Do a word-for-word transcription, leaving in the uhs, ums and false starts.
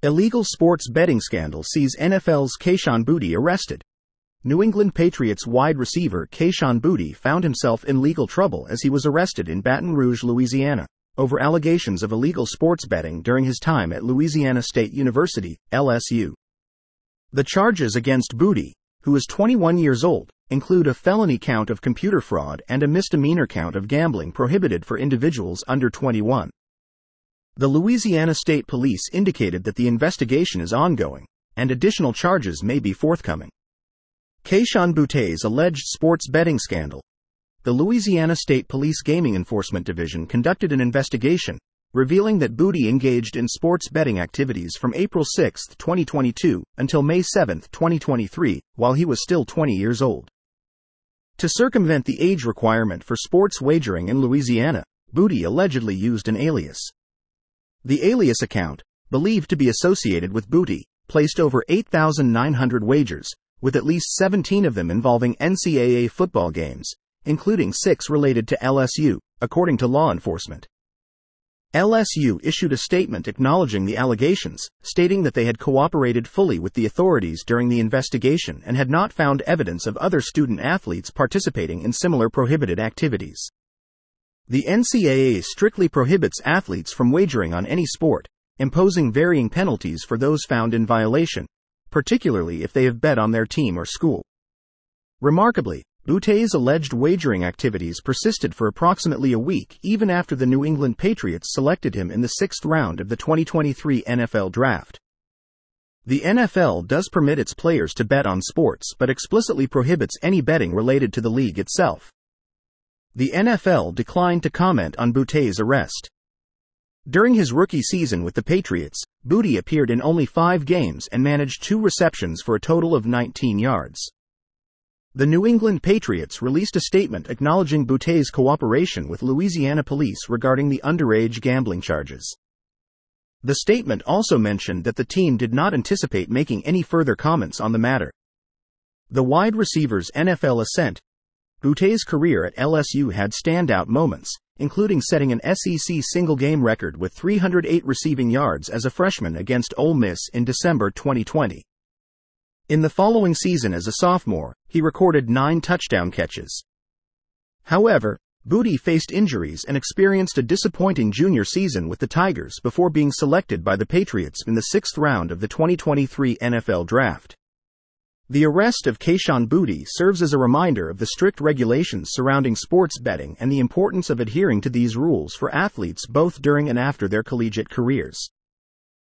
Illegal sports betting scandal sees N F L's Kayshon Boutte arrested. New England Patriots wide receiver Kayshon Boutte found himself in legal trouble as he was arrested in Baton Rouge, Louisiana, over allegations of illegal sports betting during his time at Louisiana State University, L S U. The charges against Boutte, who is twenty-one years old, include a felony count of computer fraud and a misdemeanor count of gambling prohibited for individuals under twenty-one. The Louisiana State Police indicated that the investigation is ongoing, and additional charges may be forthcoming. Kayshon Boutte's alleged sports betting scandal. The Louisiana State Police Gaming Enforcement Division conducted an investigation, revealing that Boutte engaged in sports betting activities from April sixth, twenty twenty-two, until May seventh, twenty twenty-three, while he was still twenty years old. To circumvent the age requirement for sports wagering in Louisiana, Boutte allegedly used an alias. The alias account, believed to be associated with Boutte, placed over eight thousand nine hundred wagers, with at least seventeen of them involving N C double A football games, including six related to L S U, according to law enforcement. L S U issued a statement acknowledging the allegations, stating that they had cooperated fully with the authorities during the investigation and had not found evidence of other student athletes participating in similar prohibited activities. The N C double A strictly prohibits athletes from wagering on any sport, imposing varying penalties for those found in violation, particularly if they have bet on their team or school. Remarkably, Boutte's alleged wagering activities persisted for approximately a week even after the New England Patriots selected him in the sixth round of the twenty twenty-three N F L Draft. The N F L does permit its players to bet on sports but explicitly prohibits any betting related to the league itself. The N F L declined to comment on Boutte's arrest. During his rookie season with the Patriots, Boutte appeared in only five games and managed two receptions for a total of nineteen yards. The New England Patriots released a statement acknowledging Boutte's cooperation with Louisiana police regarding the underage gambling charges. The statement also mentioned that the team did not anticipate making any further comments on the matter. The wide receiver's N F L ascent. Boutte's career at L S U had standout moments, including setting an S E C single-game record with three hundred eight receiving yards as a freshman against Ole Miss in December twenty twenty. In the following season as a sophomore, he recorded nine touchdown catches. However, Boutte faced injuries and experienced a disappointing junior season with the Tigers before being selected by the Patriots in the sixth round of the twenty twenty-three N F L Draft. The arrest of Kayshon Boutte serves as a reminder of the strict regulations surrounding sports betting and the importance of adhering to these rules for athletes both during and after their collegiate careers.